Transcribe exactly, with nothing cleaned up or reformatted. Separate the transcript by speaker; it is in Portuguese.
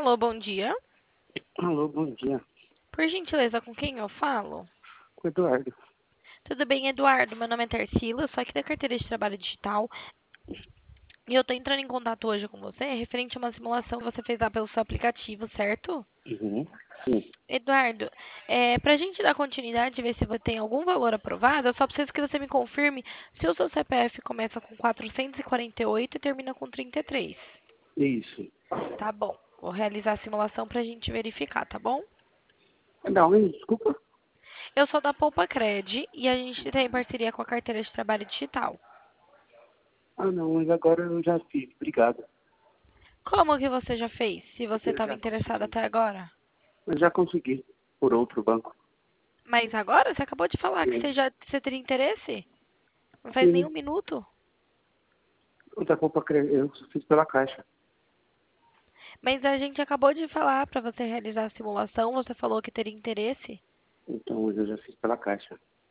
Speaker 1: Alô, bom dia.
Speaker 2: Alô, bom dia.
Speaker 1: Por gentileza, com quem eu falo?
Speaker 2: Com o Eduardo.
Speaker 1: Tudo bem, Eduardo? Meu nome é Tarsila, sou aqui da carteira de trabalho digital. E eu tô entrando em contato hoje com você referente a uma simulação que você fez lá pelo seu aplicativo, certo?
Speaker 2: Uhum. Sim.
Speaker 1: Eduardo, é, pra gente dar continuidade e ver se você tem algum valor aprovado, eu só preciso que você me confirme se o seu C P F começa com quatrocentos e quarenta e oito e termina com trinta e três.
Speaker 2: Isso.
Speaker 1: Tá bom. Vou realizar a simulação pra gente verificar, tá bom?
Speaker 2: Não, hein, desculpa.
Speaker 1: Eu sou da Poupa Cred e a gente tem parceria com a carteira de trabalho digital.
Speaker 2: Ah, não, mas agora eu já fiz. Obrigado.
Speaker 1: Como que você já fez, se você
Speaker 2: Eu
Speaker 1: estava
Speaker 2: já
Speaker 1: interessado
Speaker 2: consegui.
Speaker 1: até agora?
Speaker 2: Eu já consegui. Por outro banco.
Speaker 1: Mas agora? Você acabou de falar que
Speaker 2: Sim.
Speaker 1: você já você teria interesse? Não faz nem um
Speaker 2: Sim.
Speaker 1: minuto.
Speaker 2: O da Copa Cre- eu fiz pela Caixa.
Speaker 1: Mas a gente acabou de falar para você realizar a simulação, você falou que teria interesse.
Speaker 2: Então eu já fiz pela Caixa.